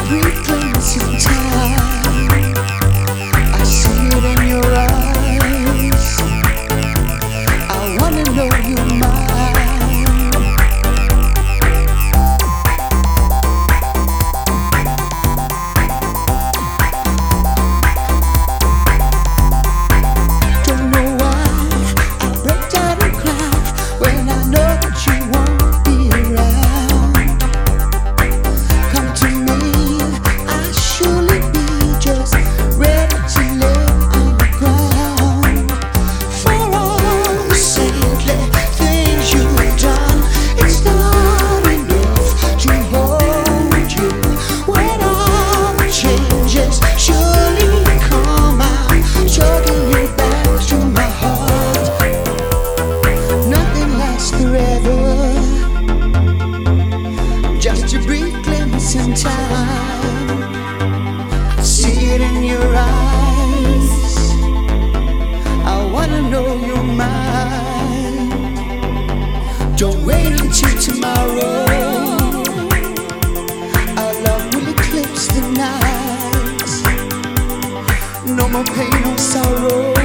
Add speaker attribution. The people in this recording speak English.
Speaker 1: reclaim some time. I see it in your eyes. I wanna know you're mine. Don't know why I break down and cry when I know that you won't be around. Come to me, I surely be just ready to lay on the ground. For all the saintly things you've done, it's not enough to hold you. When all the changes surely come out, tugging you back to my heart. Nothing lasts forever, just a brief glimpse in time. See it in your eyes. I wanna know you're mine. Don't wait until tomorrow. Our love will eclipse the night. No more pain or sorrow.